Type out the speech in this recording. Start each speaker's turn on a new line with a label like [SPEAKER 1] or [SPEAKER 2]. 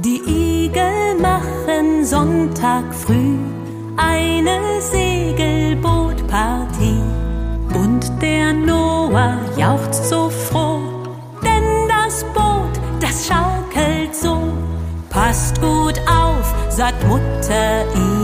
[SPEAKER 1] Die Igel machen Sonntag früh eine Segelbootpartie. Und der Noah jauchzt so froh, denn das Boot, das schaukelt so. Passt gut auf, sagt Mutter Igel.